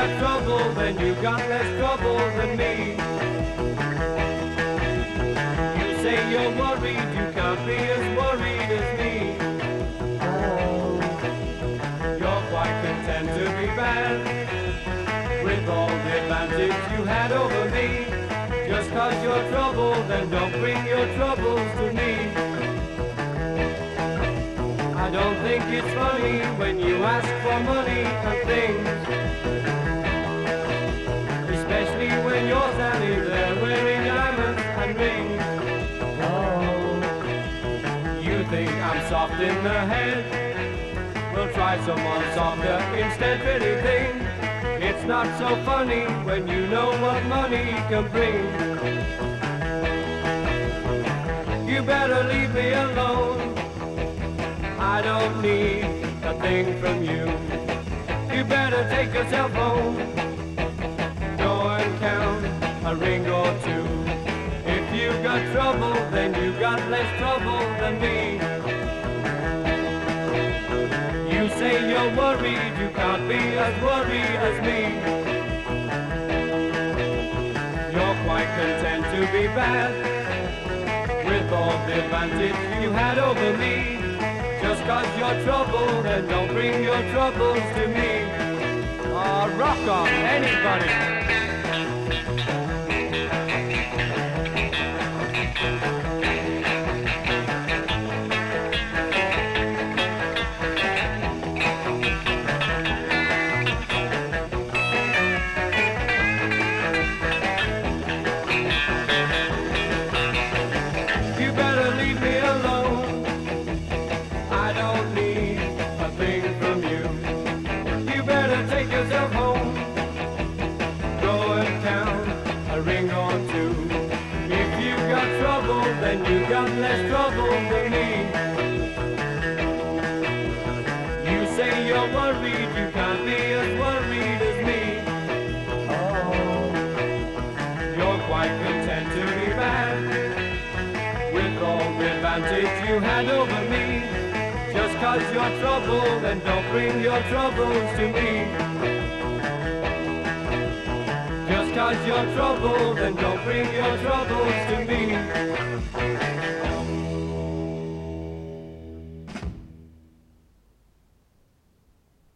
got trouble, then you got less trouble than me. You say you're worried, you can't be as worried as me. You're quite content to be bad, with all the advantage you had over me. Just 'cause you're troubled, then don't bring your troubles to me. I don't think it's funny when you ask for money and things, especially when you're standing there wearing diamonds and rings. You think I'm soft in the head? We'll try someone softer instead, pretty thing. It's not so funny when you know what money can bring. You better leave me alone, I don't need a thing from you. You better take yourself home, go and count a ring or two. If you got trouble, then you got less trouble than me. You say you're worried, you can't be as worried as me. You're quite content to be bad, with all the advantage you had over me. Just 'cause you're troubled, then don't bring your troubles to me. Rock on, anybody. You better leave me alone, I don't need a thing from you. You better take yourself home, go and count a ring or two. If you got trouble, then you got less trouble than me. You say you're worried, you can't be as worried as me. You're quite content to be bad, with all the advantage you had over me. Just 'cause you're troubled, then don't bring your troubles to me. Just 'cause you're troubled, then don't bring your troubles to me.